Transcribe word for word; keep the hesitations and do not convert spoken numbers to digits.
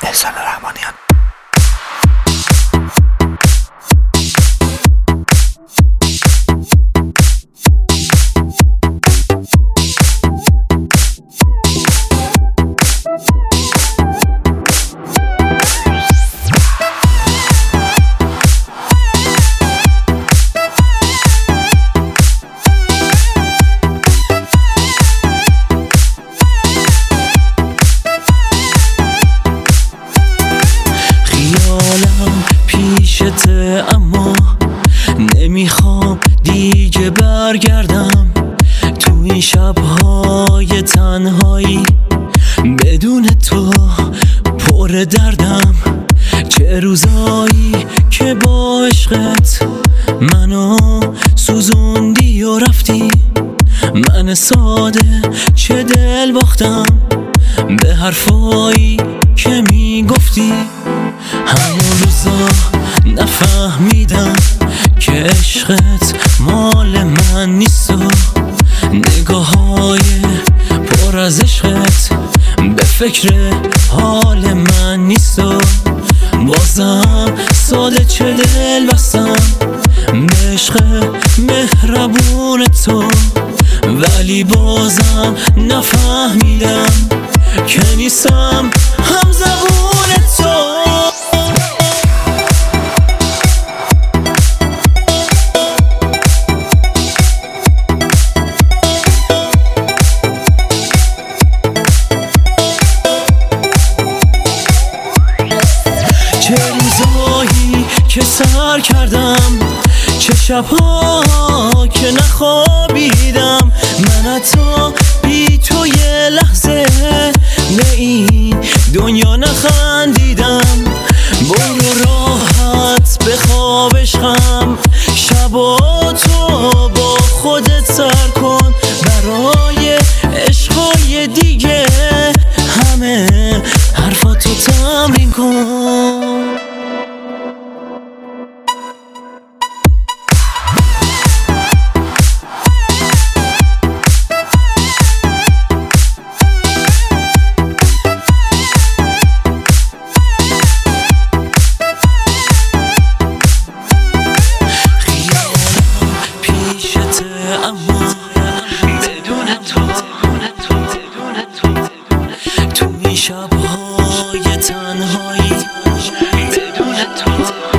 احسان رحمانیان. پیشته اما نمیخوام دیگه برگردم تو این شبهای تنهایی بدون تو پر دردم. چه روزایی که با عشقت منو سوزوندی و رفتی، من ساده چه دل باختم به حرفایی که میگفتی. همون روزا نفهمیدم که عشقت مال من نیست و نگاه های پر از عشقت به فکر حال من نیست و بازم ساده چه دل بستم به عشق مهربون تو، ولی بازم نفهمیدم که نیستم هم زبون تو. چه روزایی که سر کردم، چه شبها که نخوابیدم، من حتی بی تو یه لحظه به این دنیا نخندیدم. برو راحت بخواب عشقم، شبا تو با خودت سر کن، برای عشقای دیگه همه حرفاتو تمرین کن. اما بدون تو تو این شبهای تنهایی بدون تو